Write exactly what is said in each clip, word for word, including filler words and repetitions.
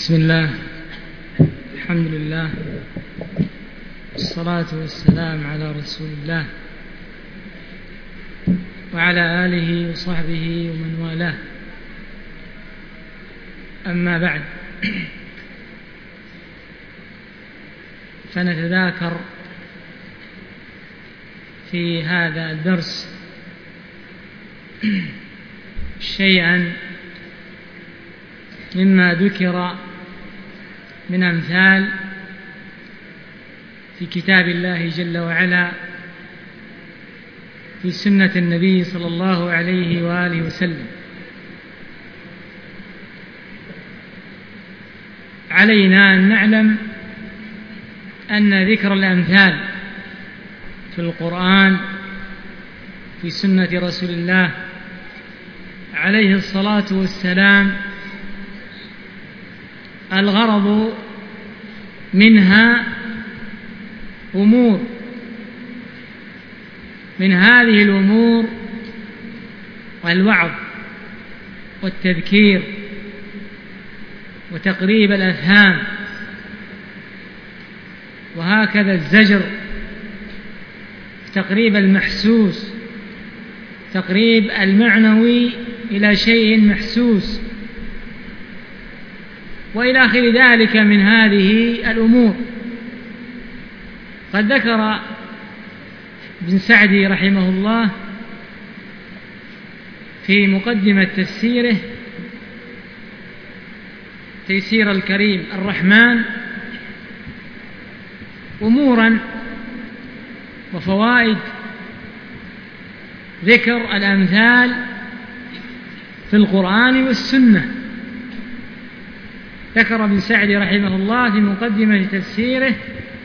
بسم الله، الحمد لله، والصلاة والسلام على رسول الله وعلى آله وصحبه ومن والاه. أما بعد، فنتذاكر في هذا الدرس شيئا مما ذكر من أمثال في كتاب الله جل وعلا، في سنة النبي صلى الله عليه وآله وسلم. علينا أن نعلم أن ذكر الأمثال في القرآن في سنة رسول الله عليه الصلاة والسلام الغرض منها أمور، من هذه الأمور الوعظ والتذكير وتقريب الأفهام، وهكذا الزجر، تقريب المحسوس، تقريب المعنوي إلى شيء محسوس، وإلى آخر ذلك من هذه الأمور. قد ذكر ابن سعدي رحمه الله في مقدمة تفسيره تيسير الكريم الرحمن أمورا وفوائد ذكر الأمثال في القرآن والسنة. ذكر ابن سعدي رحمه الله في مقدمة تفسيره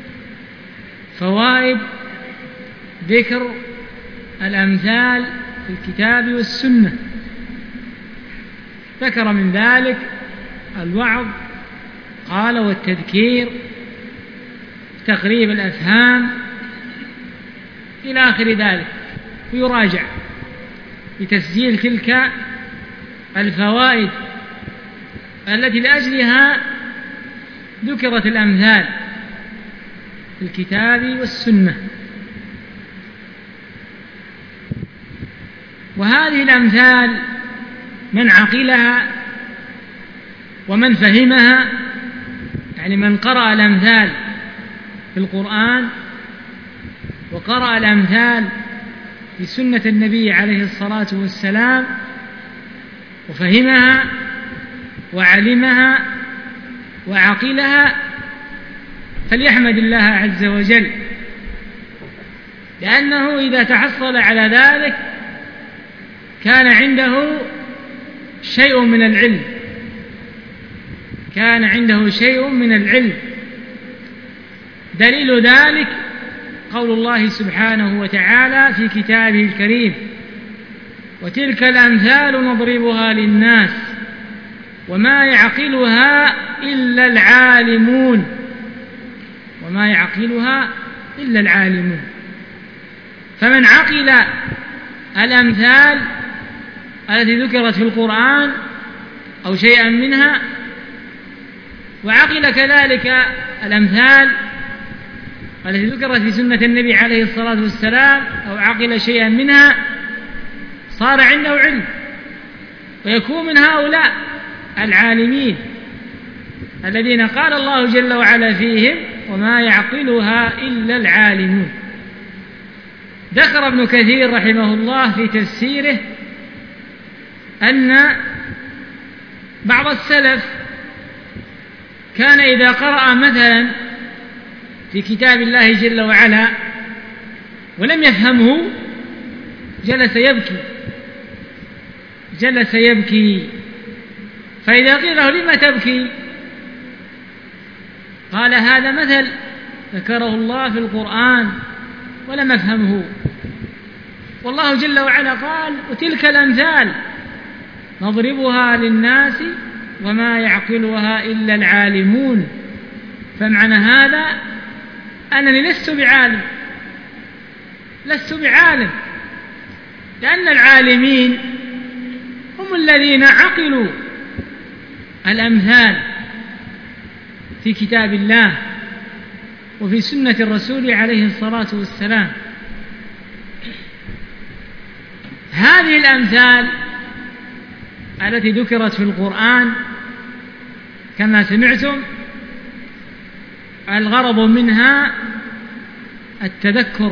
فوائد ذكر الأمثال في الكتاب والسنة. ذكر من ذلك الوعظ، قال والتذكير، تقريب الأفهام، إلى آخر ذلك. ويراجع لتسجيل تلك الفوائد التي لأجلها ذكرت الأمثال في الكتاب والسنة. وهذه الأمثال من عقلها ومن فهمها، يعني من قرأ الأمثال في القرآن وقرأ الأمثال في سنة النبي عليه الصلاة والسلام وفهمها وعلمها وعقلها، فليحمد الله عز وجل، لأنه إذا تحصل على ذلك كان عنده شيء من العلم، كان عنده شيء من العلم. دليل ذلك قول الله سبحانه وتعالى في كتابه الكريم: وتلك الأمثال نضربها للناس وما يعقلها إلا العالمون، وما يعقلها إلا العالمون. فمن عقل الأمثال التي ذكرت في القرآن أو شيئا منها، وعقل كذلك الأمثال التي ذكرت في سنة النبي عليه الصلاة والسلام أو عقل شيئا منها، صار عنده علم، ويكون من هؤلاء العالمين الذين قال الله جل وعلا فيهم: وما يعقلها إلا العالمون. ذكر ابن كثير رحمه الله في تفسيره أن بعض السلف كان إذا قرأ مثلا في كتاب الله جل وعلا ولم يفهمه جلس يبكي جلس يبكي فإذا قيل له: لما تبكي؟ قال: هذا مثل ذكره الله في القرآن ولم أفهمه، والله جل وعلا قال: وتلك الأمثال نضربها للناس وما يعقلها إلا العالمون. فمعنى هذا أنني لست بعالم، لست بعالم، لأن العالمين هم الذين عقلوا الأمثال في كتاب الله وفي سنة الرسول عليه الصلاة والسلام. هذه الأمثال التي ذكرت في القرآن كما سمعتم الغرض منها التذكر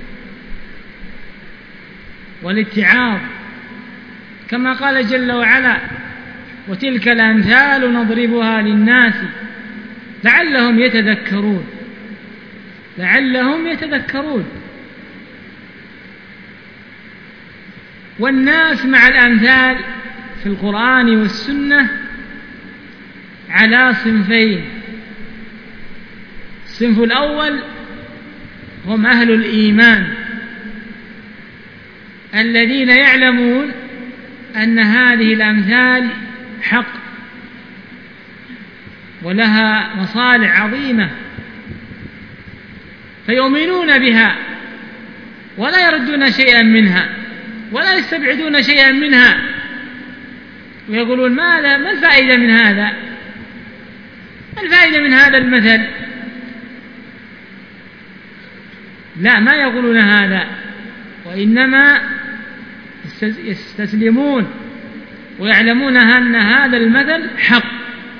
والاتعاظ، كما قال جل وعلا: وتلك الأمثال نضربها للناس لعلهم يتذكرون لعلهم يتذكرون. والناس مع الأمثال في القرآن والسنة على صنفين: الصنف الأول هم أهل الإيمان الذين يعلمون أن هذه الأمثال حق ولها مصالح عظيمة، فيؤمنون بها ولا يردون شيئا منها ولا يستبعدون شيئا منها، ويقولون ماذا ما الفائدة من هذا ما الفائدة من هذا المثل؟ لا، ما يقولون هذا، وإنما يستسلمون ويعلمون أن هذا المثل حق.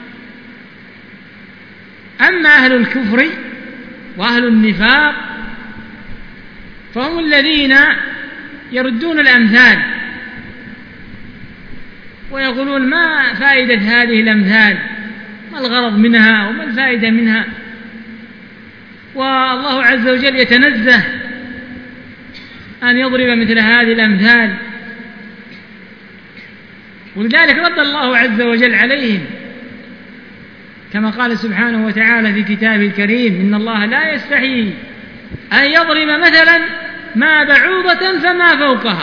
أما أهل الكفر وأهل النفاق فهم الذين يردون الأمثال ويقولون ما فائدة هذه الأمثال، ما الغرض منها وما الفائدة منها. والله عز وجل يتنزه أن يضرب مثل هذه الأمثال، ولذلك رد الله عز وجل عليهم كما قال سبحانه وتعالى في كتابه الكريم: إن الله لا يستحيي أن يضرب مثلا ما بعوضة فما فوقها.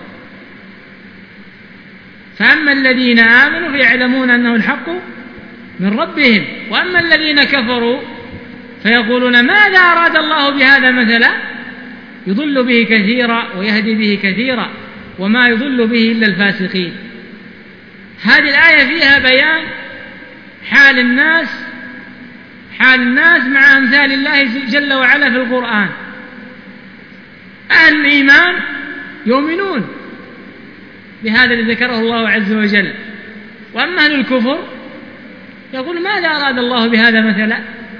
فأما الذين آمنوا فيعلمون أنه الحق من ربهم، وأما الذين كفروا فيقولون ماذا أراد الله بهذا مثلا يضل به كثيرا ويهدي به كثيرا وما يضل به إلا الفاسقين. هذه الآية فيها بيان حال الناس حال الناس مع أمثال الله جل وعلا في القرآن. أهل الإيمان يؤمنون بهذا الذي ذكره الله عز وجل، وأما أهل الكفر يقول ماذا أراد الله بهذا مثلا.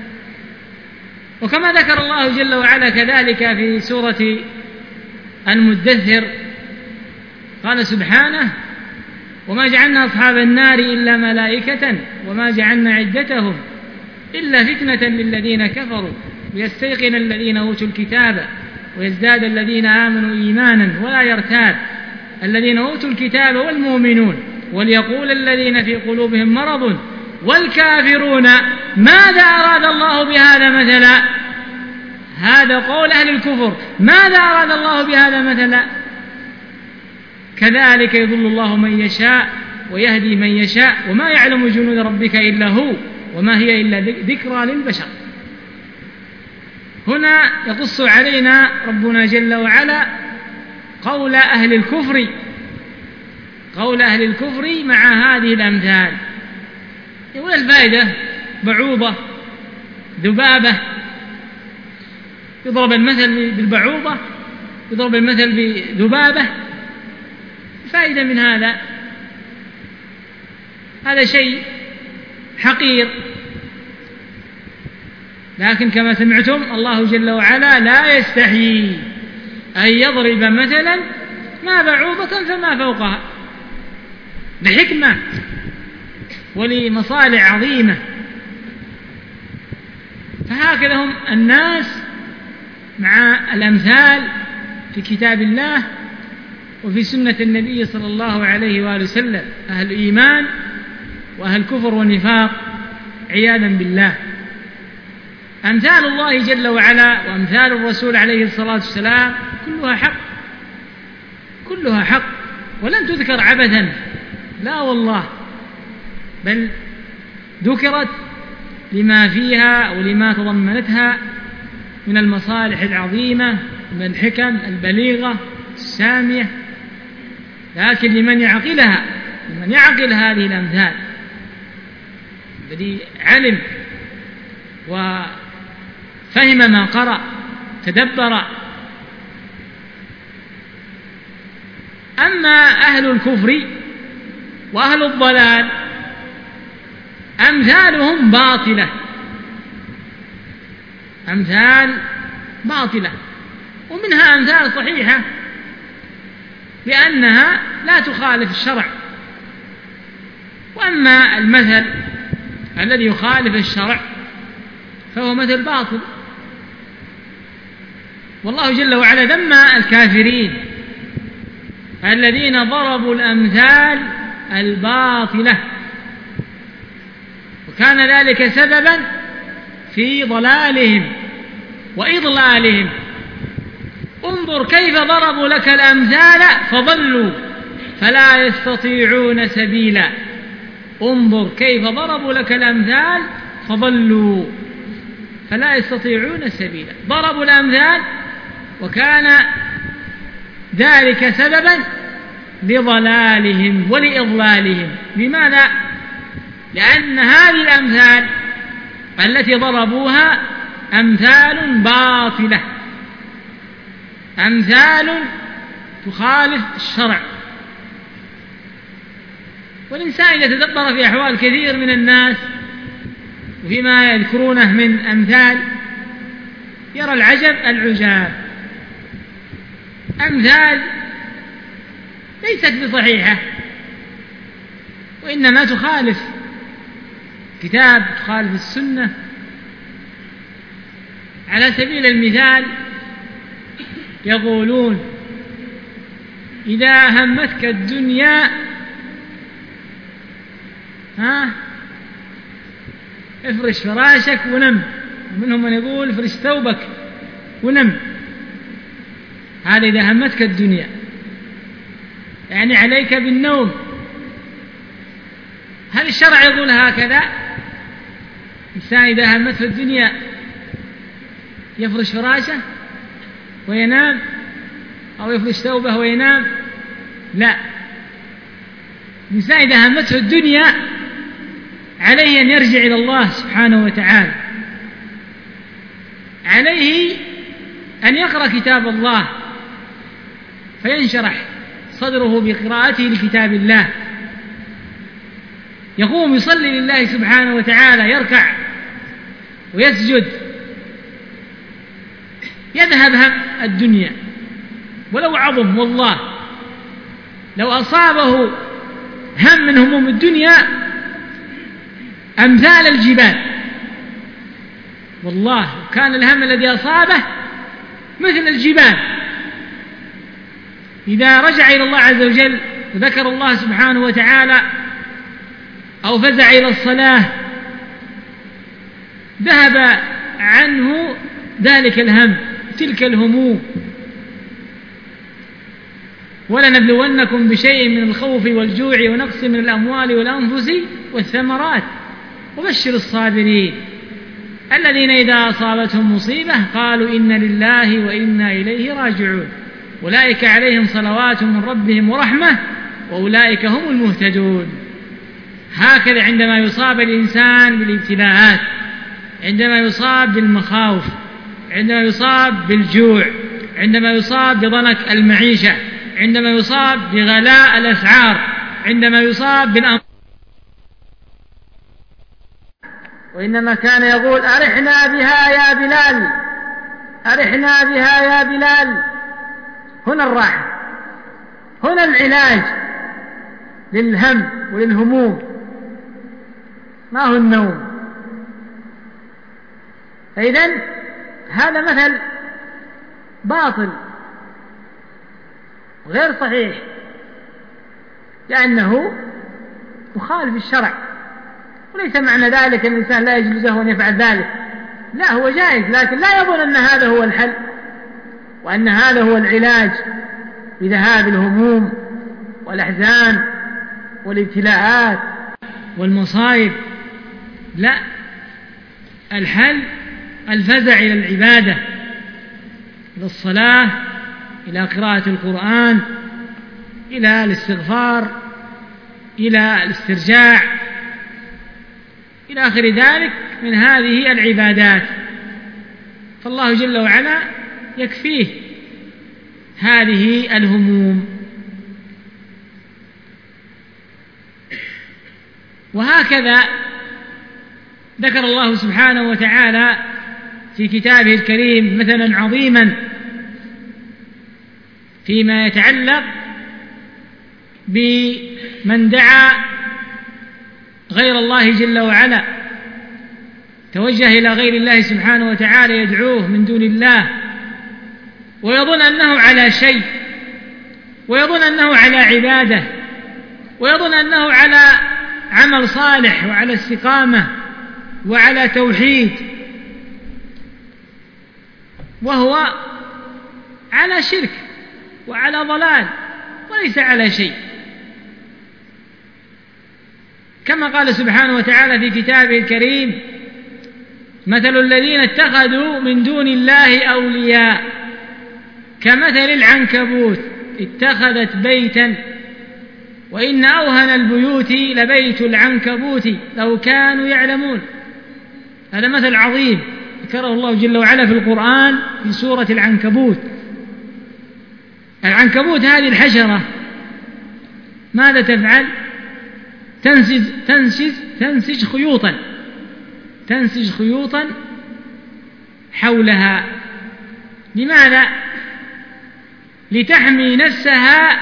وكما ذكر الله جل وعلا كذلك في سورة المدثر قال سبحانه: وما جعلنا أصحاب النار إلا ملائكة وما جعلنا عدتهم إلا فتنة للذين كفروا ليستيقن الذين أوتوا الكتاب ويزداد الذين آمنوا إيمانا ولا يرتاب الذين أوتوا الكتاب والمؤمنون وليقول الذين في قلوبهم مرض والكافرون ماذا أراد الله بهذا مثلا. هذا قول أهل الكفر: ماذا أراد الله بهذا مثلا. كذلك يضل الله من يشاء ويهدي من يشاء وما يعلم جنود ربك إلا هو وما هي إلا ذكرى للبشر. هنا يقص علينا ربنا جل وعلا قول أهل الكفر قول أهل الكفر مع هذه الأمثال. يقول الفائدة بعوضة ذبابة، يضرب المثل بالبعوضة يضرب المثل بذبابة، فائدة من هذا؟ هذا شيء حقير. لكن كما سمعتم الله جل وعلا لا يستحيي أن يضرب مثلا ما بعوضة فما فوقها، لحكمة ولمصالح عظيمة. فهكذا هم الناس مع الأمثال في كتاب الله وفي سنة النبي صلى الله عليه وآله وسلم، أهل الإيمان وأهل الكفر والنفاق عياذا بالله. أمثال الله جل وعلا وأمثال الرسول عليه الصلاة والسلام كلها حق كلها حق ولم تذكر عبثا، لا والله، بل ذكرت لما فيها ولما تضمنتها من المصالح العظيمة من الحكم البليغة السامية. لكن لمن يعقلها لمن يعقل هذه الأمثال الذي علم وفهم ما قرأ، تدبر. أما أهل الكفر وأهل الضلال أمثالهم باطلة، أمثال باطلة، ومنها أمثال صحيحة لأنها لا تخالف الشرع. وأما المثل الذي يخالف الشرع فهو مثل باطل. والله جل وعلا ذم الكافرين الذين ضربوا الأمثال الباطلة، وكان ذلك سببا في ضلالهم وإضلالهم. انظر كيف ضربوا لك الأمثال فضلوا فلا يستطيعون سبيلا. انظر كيف ضربوا لك الأمثال فضلوا فلا يستطيعون سبيلا. ضربوا الأمثال وكان ذلك سببا لضلالهم ولإضلالهم. لماذا؟ لأن هذه الأمثال التي ضربوها أمثال باطلة، أمثال تخالف الشرع. والإنسان إذا تدبر في أحوال كثير من الناس وفيما يذكرونه من أمثال يرى العجب العجاب. أمثال ليست بصحيحة، وإنما تخالف كتاب، تخالف السنة. على سبيل المثال يقولون: إذا همتك الدنيا ها افرش فراشك ونم. ومنهم من يقول: افرش ثوبك ونم. هذا إذا همتك الدنيا، يعني عليك بالنوم. هل الشرع يقول هكذا؟ الإنسان إذا همته الدنيا يفرش فراشه وينام، أو يفرش ثوبه وينام؟ لا، الإنسان إذا همته الدنيا عليه أن يرجع إلى الله سبحانه وتعالى، عليه أن يقرأ كتاب الله فينشرح صدره بقراءته لكتاب الله، يقوم يصلي لله سبحانه وتعالى، يركع ويسجد، يذهب هم الدنيا ولو عظم. والله لو أصابه هم من هموم الدنيا أمثال الجبال، والله كان الهم الذي أصابه مثل الجبال، إذا رجع إلى الله عز وجل وذكر الله سبحانه وتعالى أو فزع إلى الصلاة ذهب عنه ذلك الهم، تلك الهموم. ولنبلونكم بشيء من الخوف والجوع ونقص من الأموال والأنفس والثمرات وبشر الصابرين الذين إذا أصابتهم مصيبة قالوا إنا لله وإنا إليه راجعون أولئك عليهم صلوات من ربهم ورحمة وأولئك هم المهتدون. هكذا عندما يصاب الإنسان بالابتلاءات، عندما يصاب بالمخاوف، عندما يصاب بالجوع، عندما يصاب بضنك المعيشة، عندما يصاب بغلاء الأسعار، عندما يصاب بالأمر، وإنما كان يقول: أرحنا بها يا بلال، أرحنا بها يا بلال. هنا الراحة، هنا العلاج للهم وللهموم، ما هو النوم. فإذن هذا مثل باطل غير صحيح، لأنه مخالف الشرع. وليس معنى ذلك أن الإنسان لا يجوز له أن يفعل ذلك، لا، هو جائز، لكن لا يظن أن هذا هو الحل وأن هذا هو العلاج لذهاب الهموم والأحزان والابتلاءات والمصائب. لا، الحل الفزع إلى العبادة، إلى الصلاة، إلى قراءة القرآن، إلى الاستغفار، إلى الاسترجاع، إلى آخر ذلك من هذه العبادات، فالله جل وعلا يكفيه هذه الهموم. وهكذا ذكر الله سبحانه وتعالى في كتابه الكريم مثلا عظيما فيما يتعلق بمن دعا غير الله جل وعلا، توجه إلى غير الله سبحانه وتعالى يدعوه من دون الله ويظن أنه على شيء، ويظن أنه على عبادة، ويظن أنه على عمل صالح وعلى استقامة وعلى توحيد، وهو على شرك وعلى ضلال وليس على شيء. كما قال سبحانه وتعالى في كتابه الكريم: مثل الذين اتخذوا من دون الله أولياء كمثل العنكبوت اتخذت بيتا وإن أوهن البيوت لبيت العنكبوت لو كانوا يعلمون. هذا مثل عظيم ذكره الله جل وعلا في القرآن في سورة العنكبوت. العنكبوت هذه الحشرة ماذا تفعل؟ تنسج تنسج تنسج خيوطا تنسج خيوطا حولها. لماذا؟ لتحمي نفسها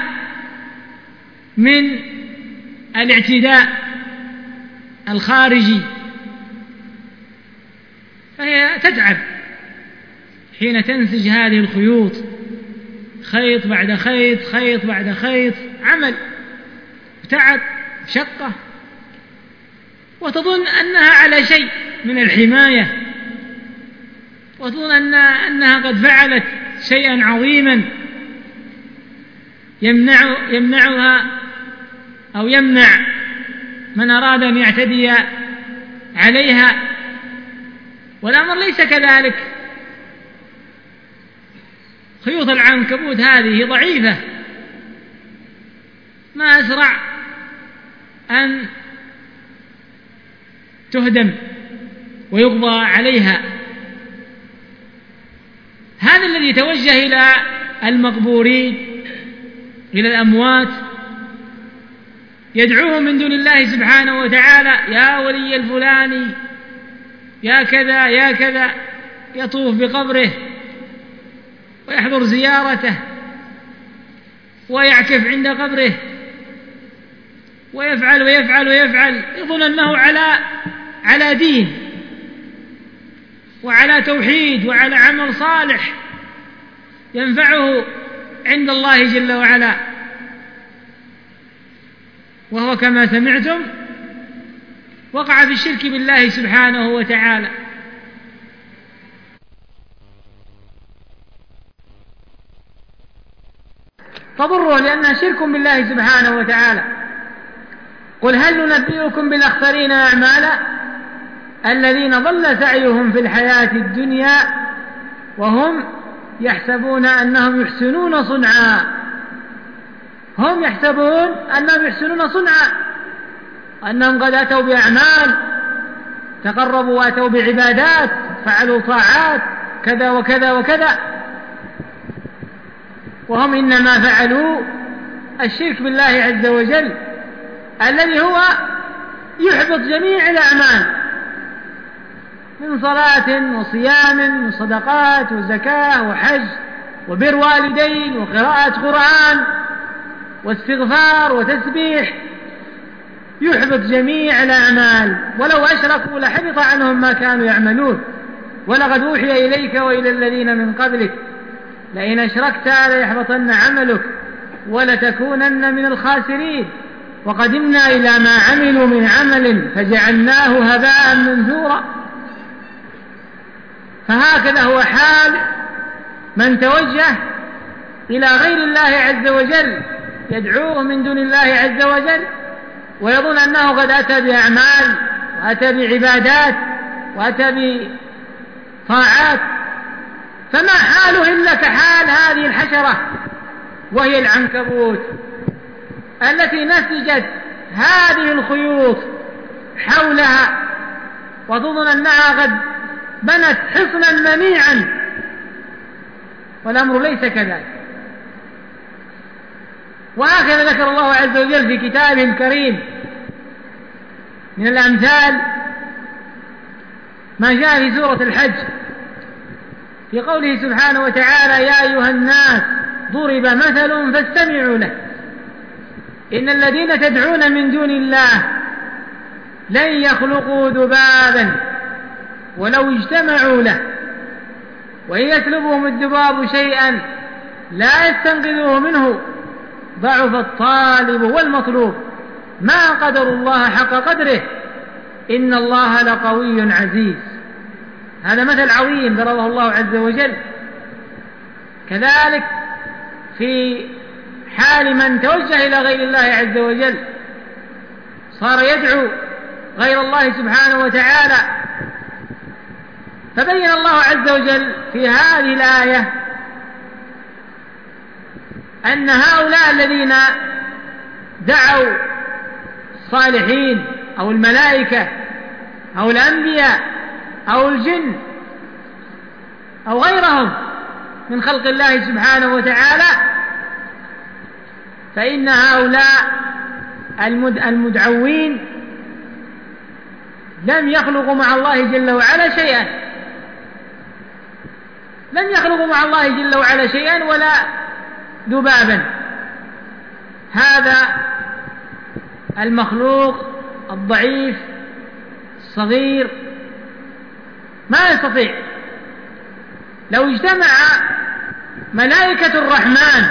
من الاعتداء الخارجي، فهي تتعب حين تنسج هذه الخيوط، خيط بعد خيط خيط بعد خيط، عمل تعب شقة، وتظن أنها على شيء من الحماية، وتظن أن أنها قد فعلت شيئا عظيما يمنع يمنعها أو يمنع من أراد أن يعتدي عليها، والأمر ليس كذلك. خيوط العنكبوت هذه ضعيفة، ما أسرع أن تهدم ويقضى عليها. هذا الذي توجه إلى المقبورين، إلى الأموات، يدعوه من دون الله سبحانه وتعالى: يا ولي الفلاني، يا كذا يا كذا، يطوف بقبره ويحضر زيارته ويعكف عند قبره ويفعل ويفعل ويفعل، يظن أنه على على دين وعلى توحيد وعلى عمل صالح ينفعه عند الله جل وعلا، وهو كما سمعتم وقع في الشرك بالله سبحانه وتعالى. تضره لأنها شرك بالله سبحانه وتعالى. قل هل ننبئكم بالأخسرين أعمالا الذين ضل سعيهم في الحياة الدنيا وهم يحسبون أنهم يحسنون صنعا. هم يحسبون أنهم يحسنون صنعا، أنهم قد أتوا بأعمال، تقربوا وأتوا بعبادات، فعلوا طاعات كذا وكذا وكذا، وهم إنما فعلوا الشرك بالله عز وجل الذي هو يحبط جميع الأعمال من صلاة وصيام وصدقات وزكاة وحج وبر والدين وقراءة قرآن واستغفار وتسبيح، يحبط جميع الأعمال. ولو أشركوا لحبط عنهم ما كانوا يعملون. ولقد أوحي إليك وإلى الذين من قبلك لئن أشركت ليحبطن عملك ولتكونن من الخاسرين وقدمنا إلى ما عملوا من عمل فجعلناه هباء منثورا. فهكذا هو حال من توجه إلى غير الله عز وجل، يدعوه من دون الله عز وجل ويظن أنه قد أتى بأعمال وأتى بعبادات وأتى بطاعات، فما حاله إلا كحال هذه الحشرة وهي العنكبوت التي نسجت هذه الخيوط حولها وتظن أنها قد بنت حصنا منيعا، والأمر ليس كذلك. وهكذا ذكر الله عز وجل في كتابه الكريم من الأمثال ما جاء في سورة الحج في قوله سبحانه وتعالى: يا أيها الناس ضرب مثل فاستمعوا له إن الذين تدعون من دون الله لن يخلقوا ذبابا ولو اجتمعوا له وإن يسلبهم الذباب شيئا لا يستنقذوه منه ضعف الطالب والمطلوب ما قدروا الله حق قدره إن الله لقوي عزيز. هذا مثل عظيم ضربه الله عز وجل. كذلك في حال من توجه إلى غير الله عز وجل صار يدعو غير الله سبحانه وتعالى، فبين الله عز وجل في هذه الآية أن هؤلاء الذين دعوا الصالحين أو الملائكة أو الأنبياء أو الجن أو غيرهم من خلق الله سبحانه وتعالى، فإن هؤلاء المدعوين لم يخلقوا مع الله جل وعلا شيئا، لم يخلقوا مع الله جل وعلا شيئا ولا ذبابا. هذا المخلوق الضعيف الصغير ما يستطيع. لو اجتمع ملائكة الرحمن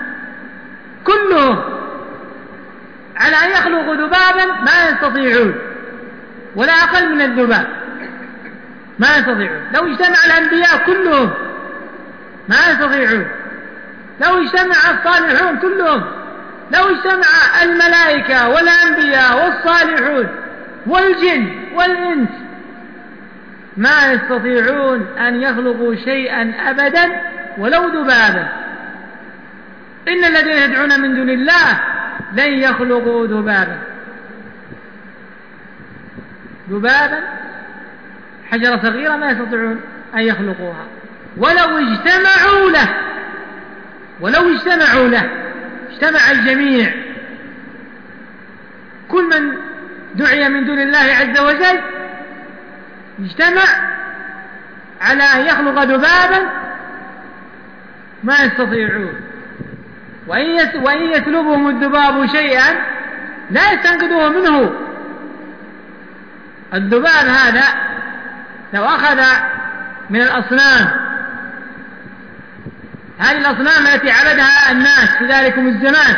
كلهم على أن يخلقوا ذبابا ما يستطيعون، ولا أقل من الذباب ما يستطيعون. لو اجتمع الأنبياء كلهم ما يستطيعون، لو اجتمع الصالحون كلهم، لو اجتمع الملائكة والأنبياء والصالحون والجن والإنس ما يستطيعون أن يخلقوا شيئا أبدا ولو ذبابا. إن الذين يدعون من دون الله لن يخلقوا ذبابا ذبابا حجرة صغيرة ما يستطيعون أن يخلقوها ولو اجتمعوا له ولو اجتمعوا له اجتمع الجميع، كل من دعي من دون الله عز وجل اجتمع على أن يخلق ذبابا ما يستطيعون. وإن يسلبهم الذباب شيئا لا يستنقذوه منه. الذباب هذا لو أخذ من الأصنام، هذه الأصنام التي عبدها الناس في ذلكم الزمان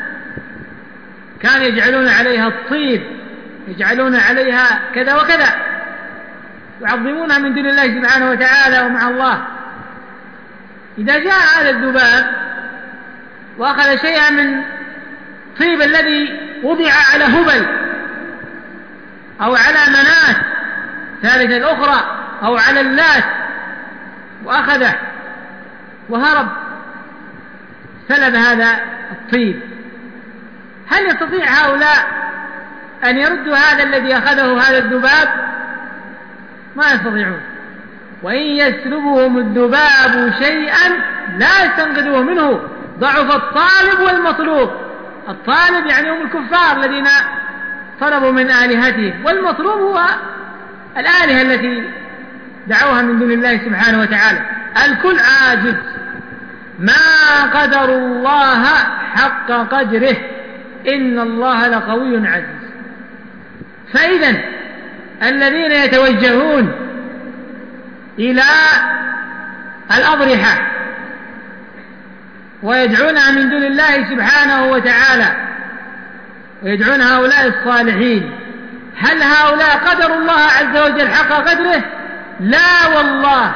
كانوا يجعلون عليها الطيب، يجعلون عليها كذا وكذا، يعظمونها من دون الله سبحانه وتعالى ومع الله. إذا جاء هذا الذباب وأخذ شيئا من طيب الذي وضع على هبل أو على منات ثالثة الأخرى أو على اللات وأخذه وهرب سلب هذا الطيب، هل يستطيع هؤلاء أن يردوا هذا الذي أخذه هذا الذباب؟ ما يستطيعون. وإن يسلبهم الذباب شيئا لا يستنقذوه منه ضعف الطالب والمطلوب. الطالب يعني هم الكفار الذين طلبوا من آلهتهم، والمطلوب هو الآلهة التي دعوها من دون الله سبحانه وتعالى. الكل عاجز، ما قدر الله حق قدره إن الله لقوي عزيز. فإذا الذين يتوجهون إلى الأضرحة ويدعونها من دون الله سبحانه وتعالى ويدعون هؤلاء الصالحين، هل هؤلاء قدروا الله عز وجل حق قدره؟ لا والله،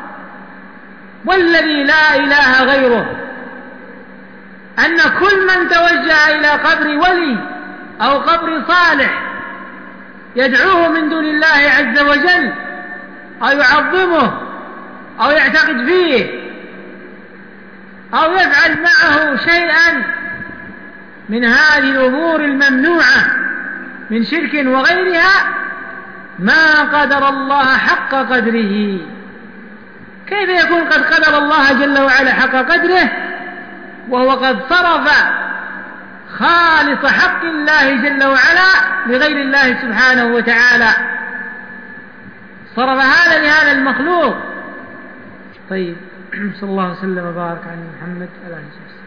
والذي لا إله غيره أن كل من توجه إلى قبر ولي أو قبر صالح يدعوه من دون الله عز وجل أو يعظمه أو يعتقد فيه أو يفعل معه شيئا من هذه الأمور الممنوعة من شرك وغيرها، ما قدر الله حق قدره. كيف يكون قد قدر الله جل وعلا حق قدره وهو قد صرف خالص حق الله جل وعلا لغير الله سبحانه وتعالى، صرف هذا لهذا المخلوق. طيب، صلى الله وسلم وبارك على محمد وعلى آله وصحبه.